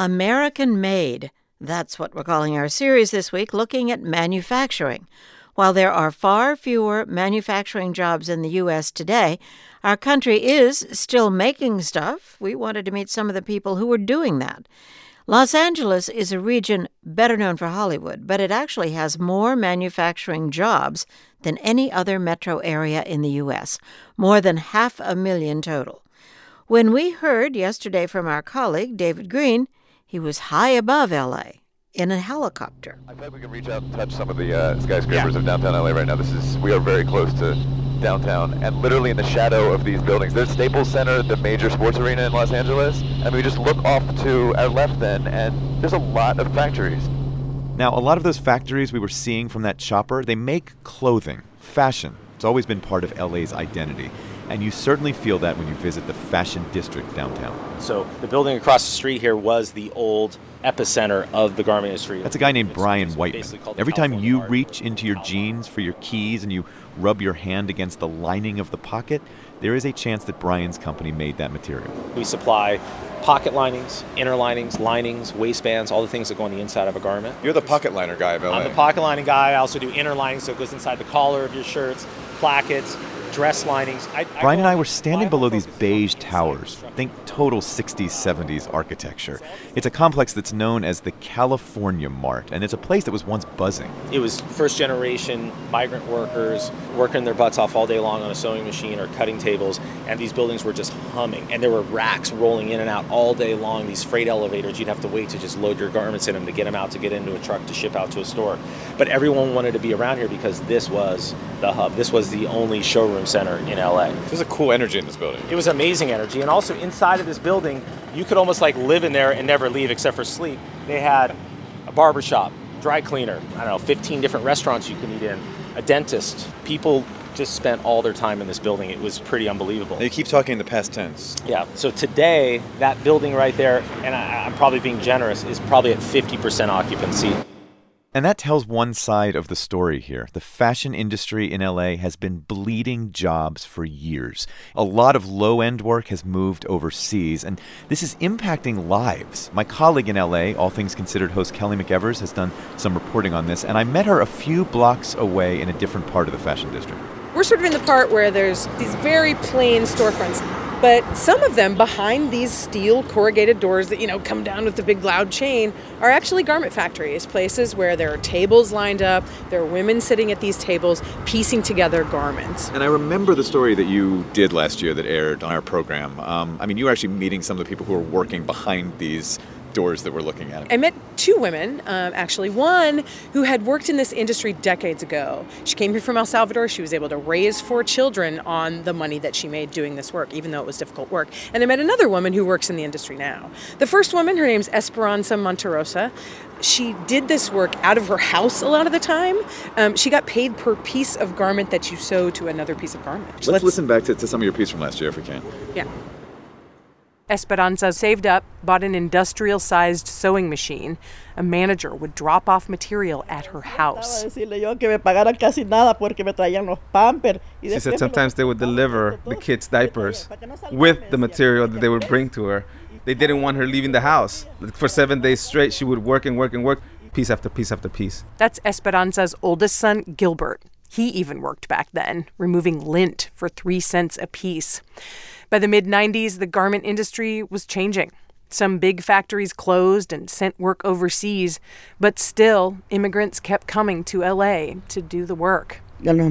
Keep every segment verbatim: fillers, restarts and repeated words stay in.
American Made. That's what we're calling our series this week, looking at manufacturing. While there are far fewer manufacturing jobs in the U S today, our country is still making stuff. We wanted to meet some of the people who were doing that. Los Angeles is a region better known for Hollywood, but it actually has more manufacturing jobs than any other metro area in the U S, more than half a million total. When we heard yesterday from our colleague, David Green, he was high above L A in a helicopter. I bet we can reach out and touch some of the uh, skyscrapers yeah. of downtown L A right now. This is we are very close to downtown, and literally in the shadow of these buildings. There's Staples Center, the major sports arena in Los Angeles, and we just look off to our left then, and there's a lot of factories. Now, a lot of those factories we were seeing from that chopper, they make clothing, fashion. It's always been part of L A's identity. And you certainly feel that when you visit the Fashion District downtown. So the building across the street here was the old epicenter of the garment industry. That's a guy named Brian Whiteman. Every time you reach into your jeans for your keys and you rub your hand against the lining of the pocket, there is a chance that Brian's company made that material. We supply pocket linings, inner linings, linings, waistbands, all the things that go on the inside of a garment. You're the pocket liner guy of L A. I'm the pocket lining guy. I also do inner linings, so it goes inside the collar of your shirts, plackets, dress linings. I, I Brian and I were standing below these beige towers. Think total sixties, seventies architecture. It's a complex that's known as the California Mart, and it's a place that was once buzzing. It was first-generation migrant workers working their butts off all day long on a sewing machine or cutting tables, and these buildings were just humming. And there were racks rolling in and out all day long, these freight elevators. You'd have to wait to just load your garments in them to get them out, to get into a truck, to ship out to a store. But everyone wanted to be around here because this was the hub. This was the only showroom center in L A. There's a cool energy in this building. It was amazing energy. And also inside of this building, you could almost like live in there and never leave except for sleep. They had a barbershop, dry cleaner, I don't know, fifteen different restaurants you can eat in, a dentist. People just spent all their time in this building. It was pretty unbelievable. You keep talking in the past tense. Yeah. So today, that building right there, and I, I'm probably being generous, is probably at fifty percent occupancy. And that tells one side of the story here. The fashion industry in L A has been bleeding jobs for years. A lot of low-end work has moved overseas, and this is impacting lives. My colleague in L A, All Things Considered host Kelly McEvers, has done some reporting on this, and I met her a few blocks away in a different part of the fashion district. We're sort of in the part where there's these very plain storefronts, but some of them behind these steel corrugated doors that, you know, come down with the big loud chain are actually garment factories, places where there are tables lined up, there are women sitting at these tables piecing together garments. And I remember the story that you did last year that aired on our program. Um, I mean, you were actually meeting some of the people who were working behind these doors that we're looking at. I met two women, um, actually. One who had worked in this industry decades ago. She came here from El Salvador. She was able to raise four children on the money that she made doing this work, even though it was difficult work. And I met another woman who works in the industry now. The first woman, her name's Esperanza Monterosa. She did this work out of her house a lot of the time. Um, she got paid per piece of garment that you sew to another piece of garment. Let's, Let's listen back to, to some of your piece from last year, if we can. Yeah. Esperanza saved up, bought an industrial-sized sewing machine. A manager would drop off material at her house. She said sometimes they would deliver the kids' diapers with the material that they would bring to her. They didn't want her leaving the house. For seven days straight, she would work and work and work, piece after piece after piece. That's Esperanza's oldest son, Gilbert. He even worked back then, removing lint for three cents a piece. By the mid nineties, the garment industry was changing. Some big factories closed and sent work overseas, but still, immigrants kept coming to L A to do the work.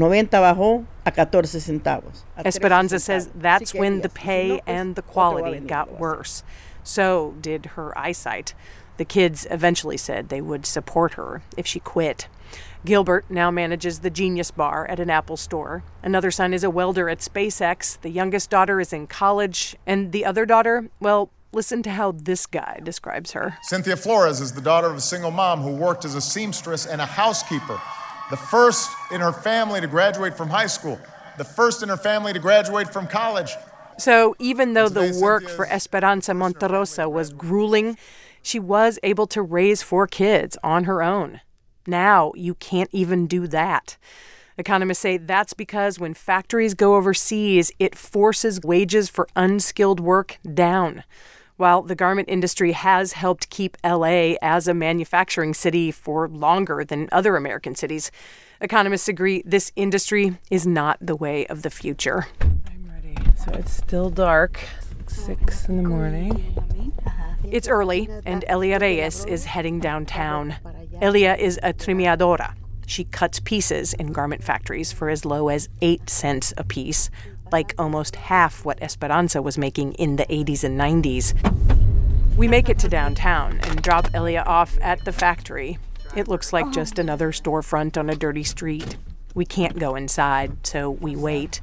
Esperanza says that's when the pay and the quality got worse. So did her eyesight. The kids eventually said they would support her if she quit. Gilbert now manages the Genius Bar at an Apple store. Another son is a welder at SpaceX. The youngest daughter is in college. And the other daughter, well, listen to how this guy describes her. Cynthia Flores is the daughter of a single mom who worked as a seamstress and a housekeeper. The first in her family to graduate from high school. The first in her family to graduate from college. So even though the work for Esperanza Monterosa was grueling, she was able to raise four kids on her own. Now you can't even do that. Economists say that's because when factories go overseas, it forces wages for unskilled work down. While the garment industry has helped keep L A as a manufacturing city for longer than other American cities, economists agree this industry is not the way of the future. I'm ready. So it's still dark, six in the morning. It's early, and Elia Reyes is heading downtown. Elia is a trimeadora. She cuts pieces in garment factories for as low as eight cents a piece, like almost half what Esperanza was making in the eighties and nineties. We make it to downtown and drop Elia off at the factory. It looks like just another storefront on a dirty street. We can't go inside, so we wait.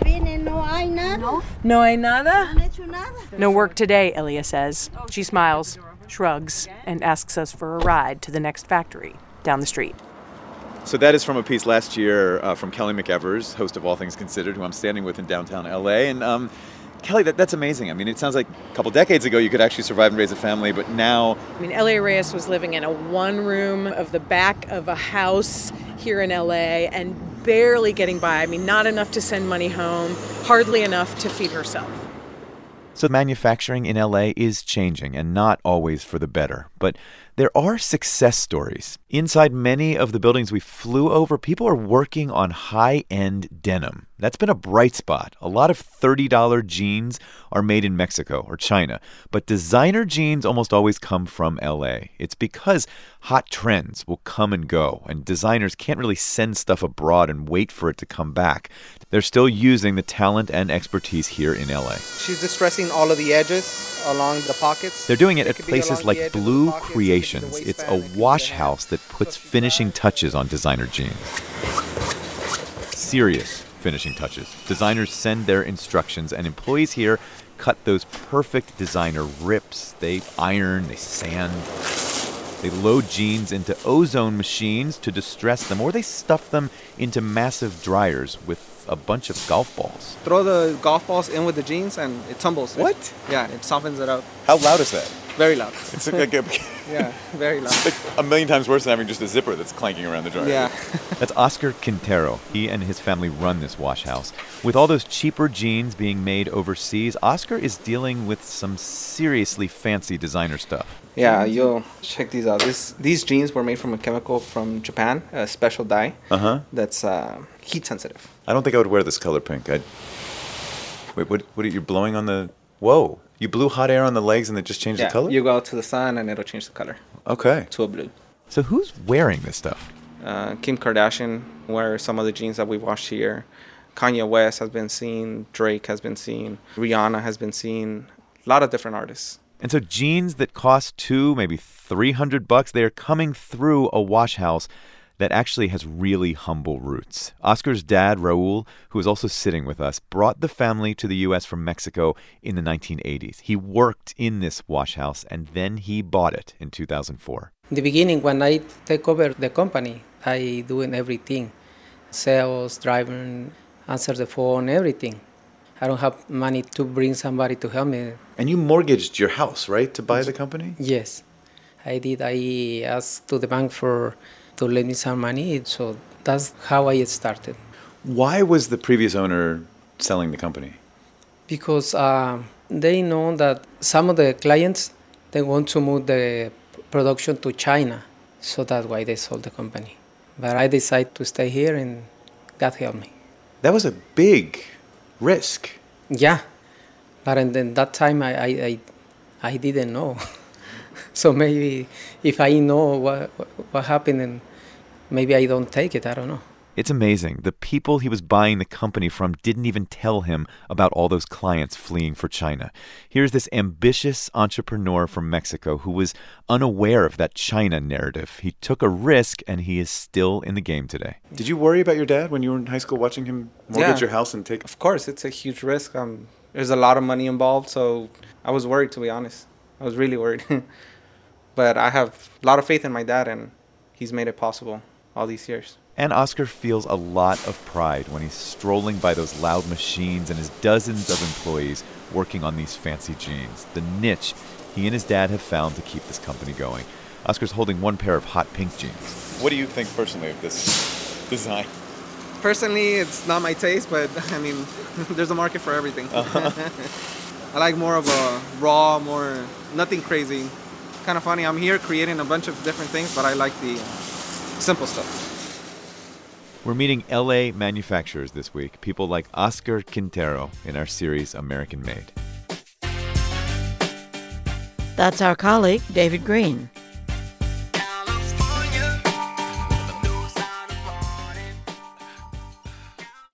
No hay nada? No work today, Elia says. She smiles, shrugs, and asks us for a ride to the next factory down the street. So that is from a piece last year uh, from Kelly McEvers, host of All Things Considered, who I'm standing with in downtown L A. And um, Kelly, that, that's amazing. I mean, it sounds like a couple decades ago you could actually survive and raise a family, but now... I mean, Elia Reyes was living in a one room of the back of a house here in L A and barely getting by. I mean, not enough to send money home, hardly enough to feed herself. So manufacturing in L A is changing, and not always for the better. But there are success stories. Inside many of the buildings we flew over, people are working on high-end denim. That's been a bright spot. A lot of thirty dollars jeans are made in Mexico or China, but designer jeans almost always come from L A. It's because hot trends will come and go, and designers can't really send stuff abroad and wait for it to come back. They're still using the talent and expertise here in L A. She's distressing all of the edges along the pockets. They're doing it at places like Blue Creations. It's a wash house that puts finishing touches on designer jeans. Serious finishing touches. Designers send their instructions, and employees here cut those perfect designer rips. They iron, they sand. They load jeans into ozone machines to distress them, or they stuff them into massive dryers with a bunch of golf balls. Throw the golf balls in with the jeans and it tumbles. What? It, yeah, it softens it up. How loud is that? Very loud. It's like a, yeah, very loud. Like a million times worse than having just a zipper that's clanking around the dryer. Yeah. That's Oscar Quintero. He and his family run this wash house. With all those cheaper jeans being made overseas, Oscar is dealing with some seriously fancy designer stuff. Yeah, you'll check these out. This, these jeans were made from a chemical from Japan, a special dye uh-huh. that's uh, heat sensitive. I don't think I would wear this color pink. I'd... Wait, what, what are you blowing on the... Whoa. You blew hot air on the legs and it just changed yeah, the color? You go out to the sun and it'll change the color. Okay. To a blue. So who's wearing this stuff? Uh, Kim Kardashian wears some of the jeans that we washed here. Kanye West has been seen. Drake has been seen. Rihanna has been seen. A lot of different artists. And so jeans that cost two, maybe three hundred bucks, they're coming through a wash house that actually has really humble roots. Oscar's dad, Raul, who is also sitting with us, brought the family to the U S from Mexico in the nineteen eighties. He worked in this wash house, and then he bought it in two thousand four. In the beginning, when I take over the company, I doing everything. Sales, driving, answer the phone, everything. I don't have money to bring somebody to help me. And you mortgaged your house, right, to buy the company? Yes, I did. I asked to the bank for to lend me some money, so that's how I started. Why was the previous owner selling the company? Because uh, they know that some of the clients, they want to move the production to China, so that's why they sold the company. But I decided to stay here, and God helped me. That was a big risk. Yeah, but in, in that time I, I, I, I didn't know. So maybe if I know what what happened, and maybe I don't take it, I don't know. It's amazing. The people he was buying the company from didn't even tell him about all those clients fleeing for China. Here's this ambitious entrepreneur from Mexico who was unaware of that China narrative. He took a risk, and he is still in the game today. Did you worry about your dad when you were in high school watching him mortgage yeah, your house and take... Of course, it's a huge risk. Um, there's a lot of money involved, so I was worried, to be honest. I was really worried. But I have a lot of faith in my dad, and he's made it possible all these years. And Oscar feels a lot of pride when he's strolling by those loud machines and his dozens of employees working on these fancy jeans, the niche he and his dad have found to keep this company going. Oscar's holding one pair of hot pink jeans. What do you think personally of this design? Personally, it's not my taste, but I mean, there's a market for everything. Uh-huh. I like more of a raw, more, nothing crazy. Kind of funny. I'm here creating a bunch of different things, but I like the simple stuff. We're meeting L A manufacturers this week, people like Oscar Quintero in our series American Made. That's our colleague, David Green.